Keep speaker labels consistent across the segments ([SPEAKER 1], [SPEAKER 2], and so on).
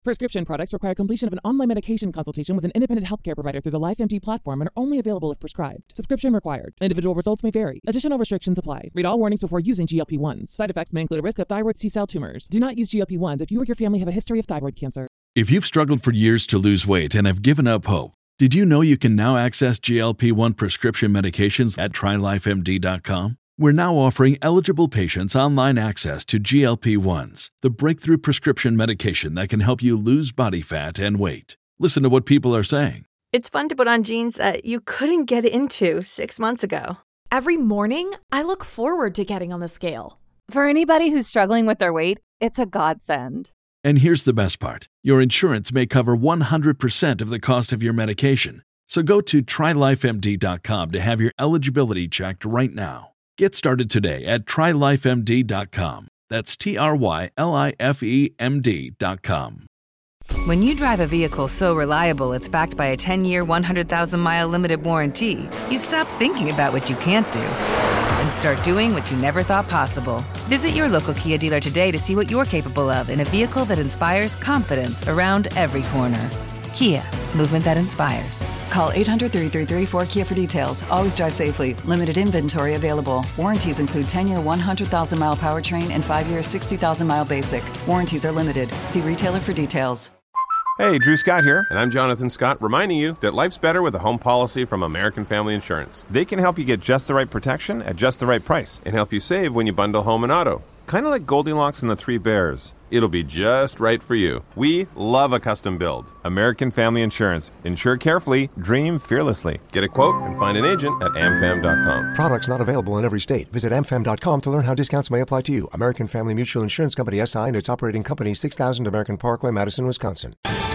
[SPEAKER 1] Prescription products require completion of an online medication consultation with an independent healthcare provider through the LifeMD platform and are only available if prescribed. Subscription required. Individual results may vary. Additional restrictions apply. Read all warnings before using GLP-1s. Side effects may include a risk of thyroid C-cell tumors. Do not use GLP-1s if you or your family have a history of thyroid cancer.
[SPEAKER 2] If you've struggled for years to lose weight and have given up hope, did you know you can now access GLP-1 prescription medications at TryLifeMD.com? We're now offering eligible patients online access to GLP-1s, the breakthrough prescription medication that can help you lose body fat and weight. Listen to what people are saying.
[SPEAKER 3] It's fun to put on jeans that you couldn't get into 6 months ago.
[SPEAKER 4] Every morning, I look forward to getting on the scale.
[SPEAKER 5] For anybody who's struggling with their weight, it's a godsend.
[SPEAKER 2] And here's the best part. Your insurance may cover 100% of the cost of your medication. So go to TryLifeMD.com to have your eligibility checked right now. Get started today at TryLifeMD.com. That's TryLifeMD.com.
[SPEAKER 6] When you drive a vehicle so reliable it's backed by a 10-year, 100,000-mile limited warranty, you stop thinking about what you can't do and start doing what you never thought possible. Visit your local Kia dealer today to see what you're capable of in a vehicle that inspires confidence around every corner. Kia, movement that inspires.
[SPEAKER 7] Call 800-333-4KIA for details. Always drive safely. Limited inventory available. Warranties include 10-year 100,000-mile powertrain and 5-year 60,000-mile basic. Warranties are limited. See retailer for details.
[SPEAKER 8] Hey, Drew Scott here, and I'm Jonathan Scott, reminding you that life's better with a home policy from American Family Insurance. They can help you get just the right protection at just the right price and help you save when you bundle home and auto. Kind of like Goldilocks and the Three Bears. It'll be just right for you. We love a custom build. American Family Insurance. Insure carefully, dream fearlessly. Get a quote and find an agent at amfam.com.
[SPEAKER 9] Products not available in every state. Visit amfam.com to learn how discounts may apply to you. American Family Mutual Insurance Company SI and its operating company 6000 American Parkway, Madison, Wisconsin.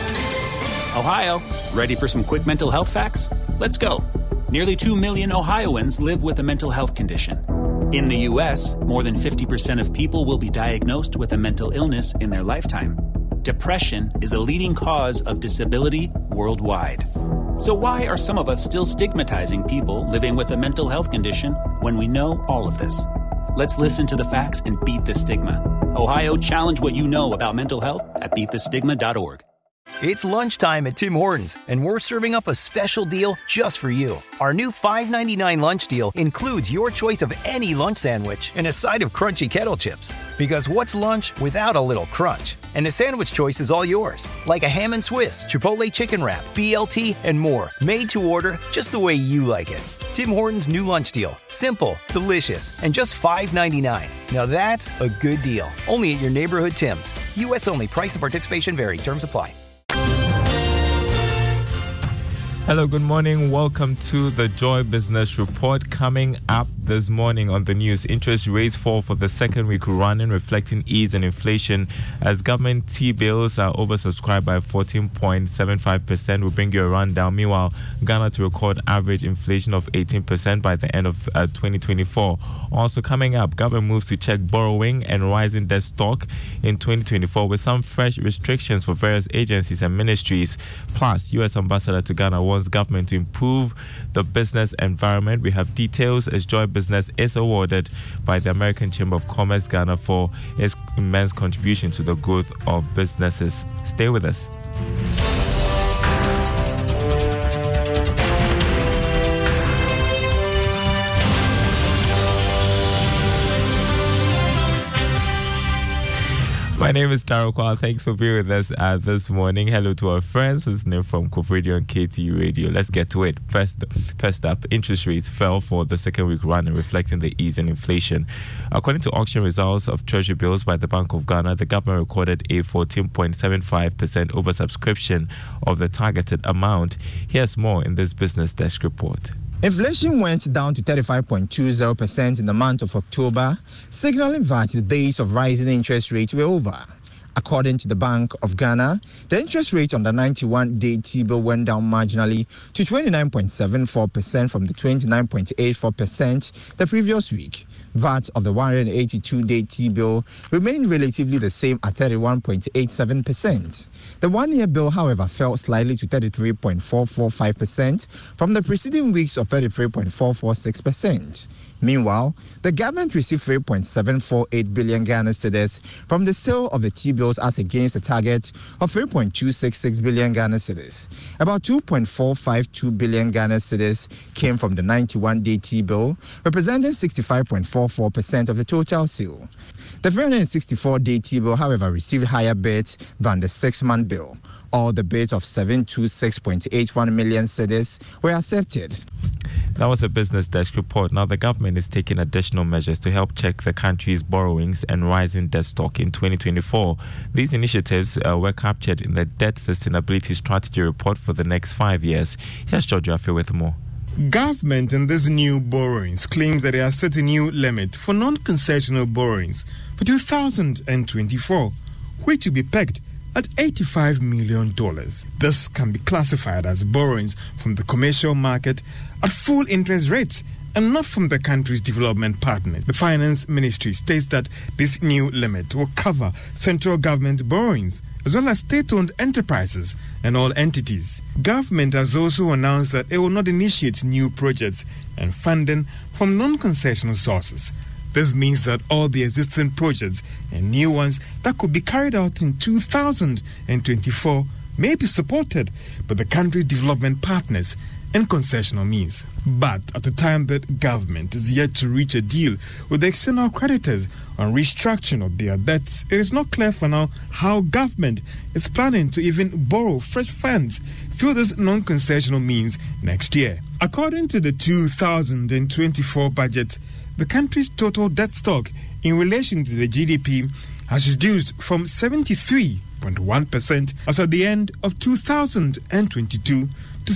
[SPEAKER 10] Ohio, ready for some quick mental health facts? Let's go. Nearly 2 million Ohioans live with a mental health condition. In the U.S., more than 50% of people will be diagnosed with a mental illness in their lifetime. Depression is a leading cause of disability worldwide. So why are some of us still stigmatizing people living with a mental health condition when we know all of this? Let's listen to the facts and beat the stigma. Ohio, challenge what you know about mental health at beatthestigma.org.
[SPEAKER 11] It's lunchtime at Tim Hortons, and we're serving up a special deal just for you. Our new $5.99 lunch deal includes your choice of any lunch sandwich and a side of crunchy kettle chips. Because what's lunch without a little crunch? And the sandwich choice is all yours, like a ham and Swiss, Chipotle chicken wrap, BLT, and more, made to order just the way you like it. Tim Hortons' new lunch deal. Simple, delicious, and just $5.99. Now that's a good deal. Only at your neighborhood Tim's. U.S. only. Price and participation vary. Terms apply.
[SPEAKER 12] Hello, good morning. Welcome to the Joy Business Report. Coming up this morning on the news, interest rates fall for the second week running, reflecting ease in inflation as government T-bills are oversubscribed by 14.75%. We'll bring you a rundown. Meanwhile, Ghana to record average inflation of 18% by the end of 2024. Also coming up, government moves to check borrowing and rising debt stock in 2024 with some fresh restrictions for various agencies and ministries. Plus, U.S. Ambassador to Ghana wants government to improve the business environment. We have details as Joy Business is awarded by the American Chamber of Commerce Ghana for its immense contribution to the growth of businesses. Stay with us. My name is Taro Kwal. Thanks for being with us this morning. Hello to our friends listening from Kof Radio and KTU Radio. Let's get to it. First up, interest rates fell for the second week running, reflecting the ease in inflation. According to auction results of Treasury bills by the Bank of Ghana, the government recorded a 14.75% oversubscription of the targeted amount. Here's more in this Business Desk report.
[SPEAKER 13] Inflation went down to 35.20% in the month of October, signaling that the days of rising interest rates were over. According to the Bank of Ghana, the interest rate on the 91-day T-bill went down marginally to 29.74% from the 29.84% the previous week. VAT of the 182-day T-bill remained relatively the same at 31.87%. The one-year bill, however, fell slightly to 33.445% from the preceding weeks of 33.446%. Meanwhile, the government received 3.748 billion Ghana cedis from the sale of the T-bills as against a target of 3.266 billion Ghana cedis. About 2.452 billion Ghana cedis came from the 91-day T-bill, representing 65.44% of the total sale. The 364-day T-bill, however, received higher bids than the 6-month bill. All the bids of 726.81 million cedis were accepted.
[SPEAKER 12] That was a Business Desk report. Now, the government is taking additional measures to help check the country's borrowings and rising debt stock in 2024. These initiatives were captured in the Debt Sustainability Strategy report for the next 5 years. Here's George Affe with more.
[SPEAKER 14] Government in this new borrowings claims that they are set a new limit for non-concessional borrowings for 2024, which will be pegged at $85 million. This can be classified as borrowings from the commercial market at full interest rates and not from the country's development partners. The Finance Ministry states that this new limit will cover central government borrowings as well as state-owned enterprises and all entities. Government has also announced that it will not initiate new projects and funding from non-concessional sources. This means that all the existing projects and new ones that could be carried out in 2024 may be supported by the country's development partners and concessional means. But at the time that government is yet to reach a deal with the external creditors on restructuring of their debts, it is not clear for now how government is planning to even borrow fresh funds through this non-concessional means next year. According to the 2024 budget, the country's total debt stock in relation to the GDP has reduced from 73.1% as at the end of 2022 to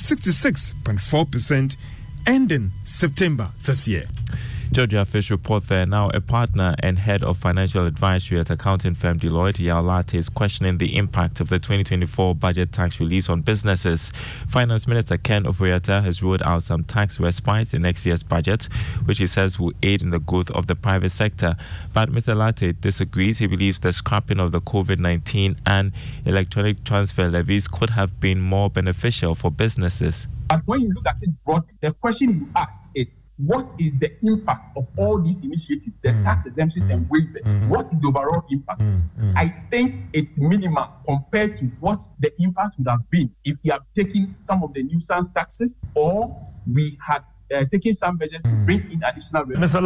[SPEAKER 14] 66.4% ending September this year.
[SPEAKER 12] Georgia Fish report there. Now, a partner and head of financial advisory at accounting firm Deloitte, Yao Latte, is questioning the impact of the 2024 budget tax release on businesses. Finance Minister Ken Ofori-Atta has ruled out some tax respites in next year's budget, which he says will aid in the growth of the private sector. But Mr. Latte disagrees. He believes the scrapping of the COVID-19 and electronic transfer levies could have been more beneficial for businesses.
[SPEAKER 15] But when you look at it broadly, the question you ask is, what is the impact of all these initiatives, the tax exemptions and waivers? What is the overall impact? I think it's minimal compared to what the impact would have been if we have taken some of the nuisance taxes or we had taken some measures to bring in additional revenue.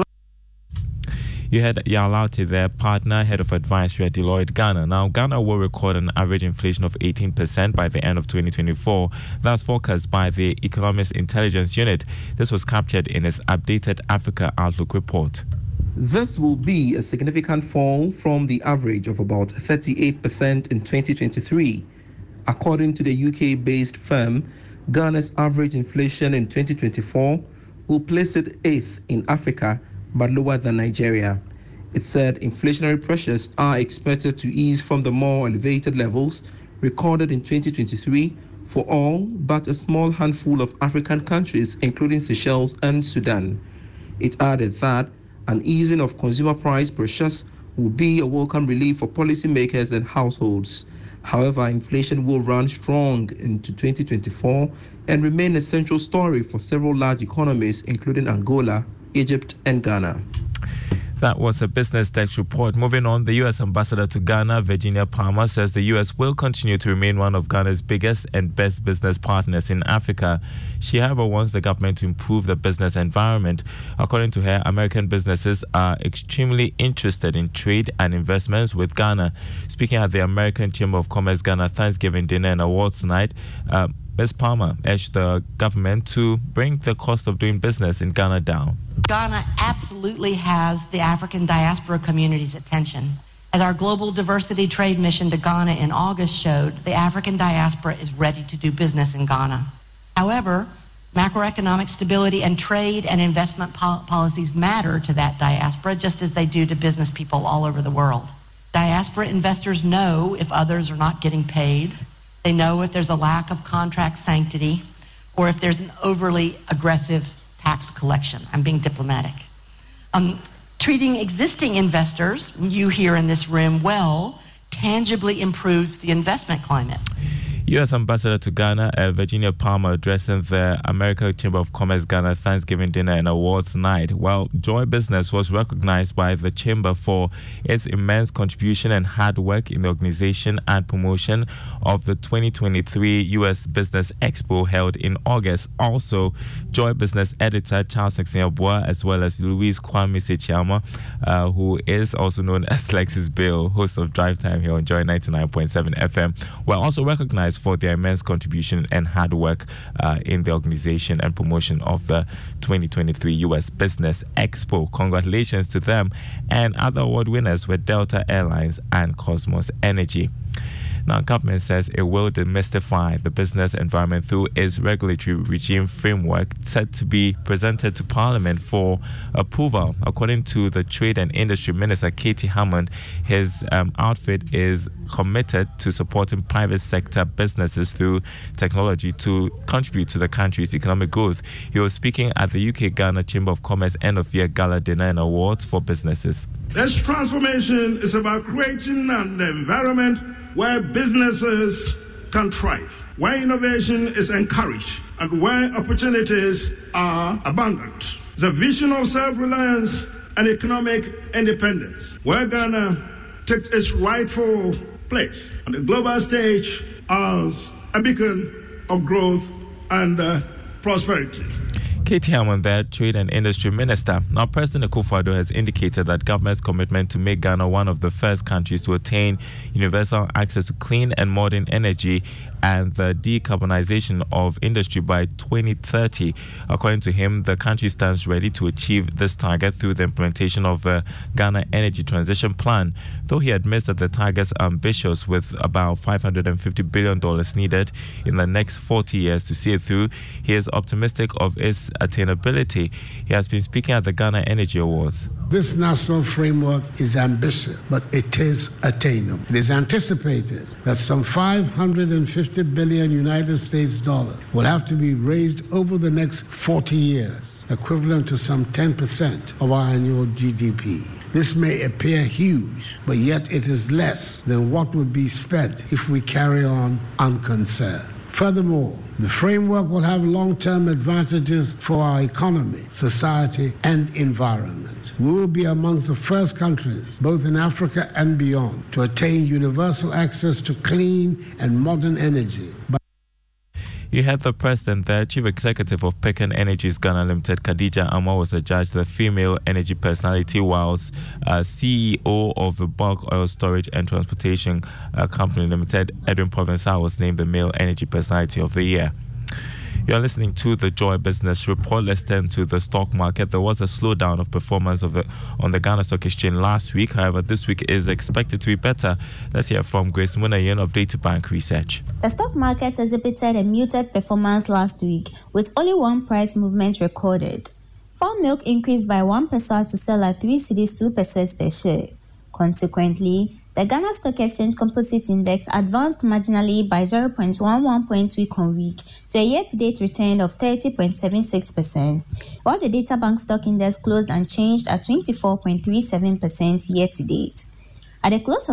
[SPEAKER 12] You had Yao Latte there, partner, head of advisory at Deloitte Ghana. Now, Ghana will record an average inflation of 18% by the end of 2024. That's forecast by the Economist Intelligence Unit. This was captured in its updated Africa Outlook report.
[SPEAKER 16] This will be a significant fall from the average of about 38% in 2023. According to the UK-based firm, Ghana's average inflation in 2024 will place it 8th in Africa, but lower than Nigeria. It said inflationary pressures are expected to ease from the more elevated levels recorded in 2023 for all but a small handful of African countries, including Seychelles and Sudan. It added that an easing of consumer price pressures will be a welcome relief for policymakers and households. However, inflation will run strong into 2024 and remain a central story for several large economies, including Angola, Egypt and Ghana.
[SPEAKER 12] That was a Business Desk report. Moving on, the U.S. ambassador to Ghana, Virginia Palmer, says the U.S. will continue to remain one of Ghana's biggest and best business partners in Africa. She, however, wants the government to improve the business environment. According to her, American businesses are extremely interested in trade and investments with Ghana. Speaking at the American Chamber of Commerce Ghana Thanksgiving dinner and awards night, Ms. Palmer urged the government to bring the cost of doing business in Ghana down.
[SPEAKER 17] Ghana absolutely has the African diaspora community's attention. As our global diversity trade mission to Ghana in August showed, the African diaspora is ready to do business in Ghana. However, macroeconomic stability and trade and investment policies matter to that diaspora just as they do to business people all over the world. Diaspora investors know if others are not getting paid. They know if there's a lack of contract sanctity or if there's an overly aggressive tax collection. I'm being diplomatic. Treating existing investors, you here in this room, well, tangibly improves the investment climate.
[SPEAKER 12] U.S. Ambassador to Ghana, Virginia Palmer, addressing the American Chamber of Commerce Ghana Thanksgiving Dinner and Awards Night. Well, Joy Business was recognized by the Chamber for its immense contribution and hard work in the organization and promotion of the 2023 U.S. Business Expo held in August. Also, Joy Business editor Charles Nixon-Yabua, as well as Louise Kwame Sechiama, who is also known as Lexis Bill, host of Drive Time here on Joy 99.7 FM, were also recognized for their immense contribution and hard work in the organization and promotion of the 2023 U.S. Business Expo. Congratulations to them. And other award winners were Delta Airlines and Cosmos Energy. Now, government says it will demystify the business environment through its regulatory regime framework set to be presented to Parliament for approval. According to the Trade and Industry Minister, Katie Hammond, his outfit is committed to supporting private sector businesses through technology to contribute to the country's economic growth. He was speaking at the UK Ghana Chamber of Commerce end-of-year gala dinner and awards for businesses.
[SPEAKER 18] This transformation is about creating an environment where businesses can thrive, where innovation is encouraged, and where opportunities are abundant. The vision of self-reliance and economic independence, where Ghana takes its rightful place on the global stage as a beacon of growth and prosperity.
[SPEAKER 12] Katie Hammond there, Trade and Industry Minister. Now, President Akufo-Addo has indicated that government's commitment to make Ghana one of the first countries to attain universal access to clean and modern energy and the decarbonization of industry by 2030. According to him, the country stands ready to achieve this target through the implementation of the Ghana Energy Transition Plan. Though he admits that the targets are ambitious, with about $550 billion needed in the next 40 years to see it through, he is optimistic of its attainability. He has been speaking at the Ghana Energy Awards.
[SPEAKER 19] This national framework is ambitious, but it is attainable. It is anticipated that some $550 billion United States dollars will have to be raised over the next 40 years, equivalent to some 10% of our annual GDP. This may appear huge, but yet it is less than what would be spent if we carry on unconcerned. Furthermore, the framework will have long-term advantages for our economy, society, and environment. We will be amongst the first countries, both in Africa and beyond, to attain universal access to clean and modern energy.
[SPEAKER 12] You had the president there, Chief Executive of Pecan Energies Ghana Limited, Khadija Amma, was adjudged the female energy personality, whilst CEO of the Bulk Oil Storage and Transportation Company Limited, Edwin Provençal, was named the male energy personality of the year. You're listening to the Joy Business Report. Let's turn to the stock market. There was a slowdown of performance on the Ghana Stock Exchange last week. However, this week is expected to be better. Let's hear from Grace Munayan of DataBank Research.
[SPEAKER 20] The stock market exhibited a muted performance last week, with only one price movement recorded. Farm milk increased by 1% to sell at 3 cedis 2 pesos per share. Consequently, the Ghana Stock Exchange Composite Index advanced marginally by 0.11 points week on week to a year-to-date return of 30.76%, while the DataBank Stock Index closed unchanged at 24.37% year-to-date. At the close of